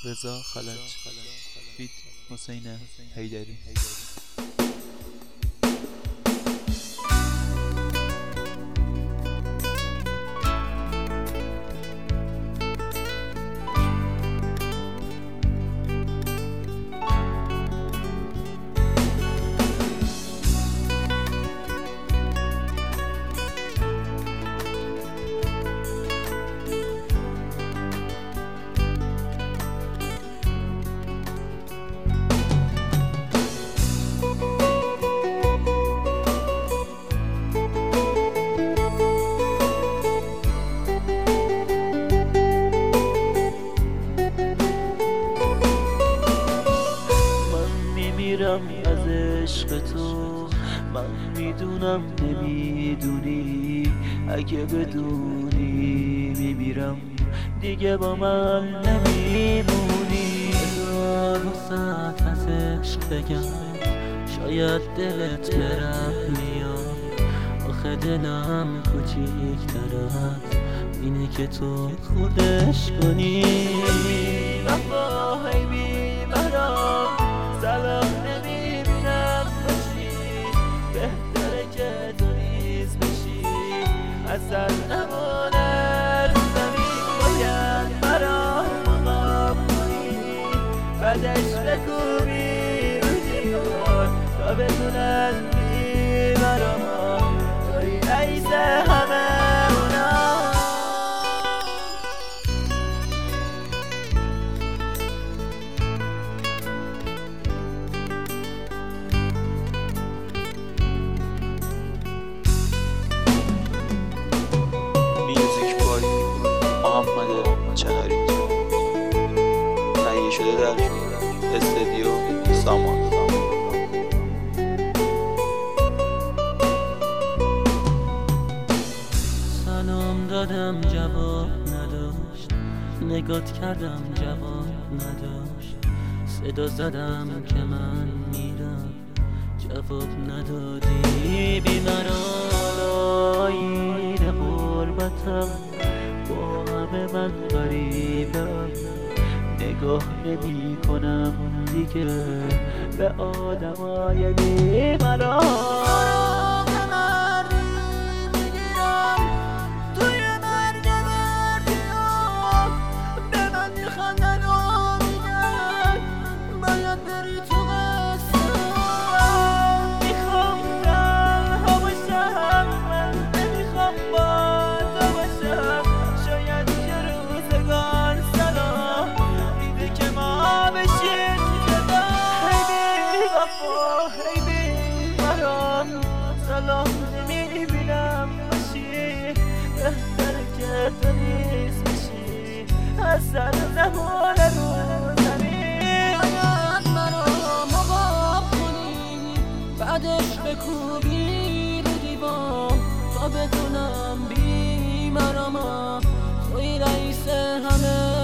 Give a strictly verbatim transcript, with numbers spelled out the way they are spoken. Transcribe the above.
رضا خلج فیت حسین حیدری. از عشق تو من میدونم نمیدونی، اگه بدونی میمیرم دیگه با من نمیمونی. هزار وسط از عشق بگم شاید دلت برم میاد، آخه دلم کوچیک ترد اینه که تو خودش کنی. وفا هی میبرم سلام نمیبینم باشی، بهتره که تو نیز بشی، اصلا نمانه رو زمین. باید مرا مقام کنی بعدش بکوبی رو دیوار تا بدونن میبرم توی رئیس همه اونا. محمد چناری تهیه شده در استودیو سامان. سلام دادم جواب نداشت، نگات کردم جواب نداشت، صدا زدم که من میرم جواب ندادی. بیمران غربتم با همه من غریبم، نگاه نمی کنم دیگه به آدمای بیمران. سلام نمیبینم باشی، بهتره که تو نیز بشی، اصلا نمانه رو زمین. باید مرا مقام کنی بعدش بکوبی رو دیوار تا بدونم بیمرم توی رئیس همه